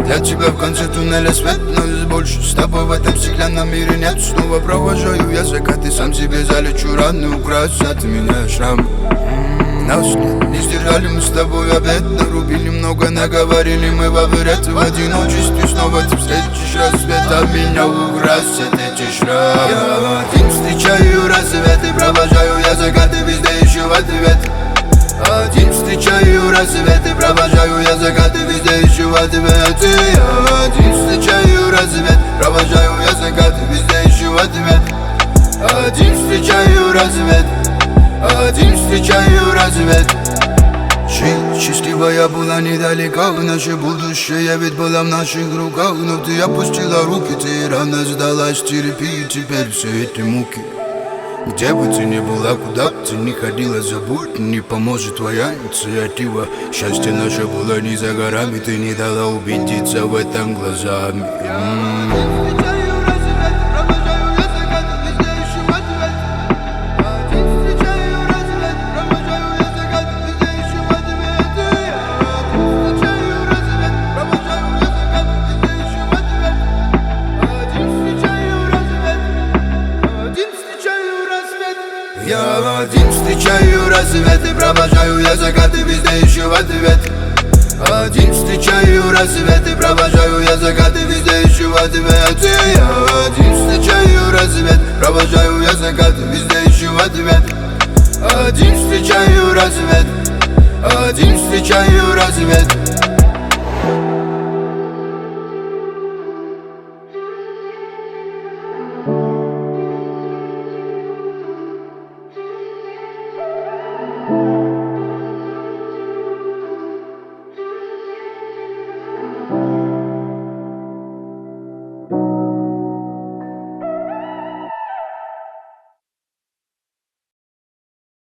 Для тебя в конце туннеля свет, но здесь больше. С тобой в этом стеклянном мире нет. Снова провожаю я закаты, сам себе залечу раны. Украсят меня шрам. Нас не сдержали мы с тобой обед. Нарубили много, наговорили мы во вред. В одиночестве снова ты встретишь рассвет, а меня украсят эти шрамы. Я один встречаю рассвет и провожаю я закаты, везде ищу ответ. Один встречаю рассвет и провожаю я закаты, везде ищу ответ. Я один встречаю рассвет, провожаю я закаты, везде ищу ответ. Один встречаю рассвет, один встречаю рассвет. Жить счастливая была недалека, наше будущее ведь было в наших руках. Но ты опустила руки, ты рано сдалась, терпи теперь все эти муки. Где бы ты ни была, куда бы ты ни ходила, забудь, не поможет твоя инициатива. Счастье наше было не за горами, ты не дала убедиться в этом глазами. Я один встречаю рассвет и провожаю я закаты, везде ищу ответ. Один встречаю рассвет и провожаю я закаты, везде ищу ответ. Я один встречаю рассвет, провожаю я закаты, везде ищу ответ. Один встречаю рассвет, один встречаю рассвет.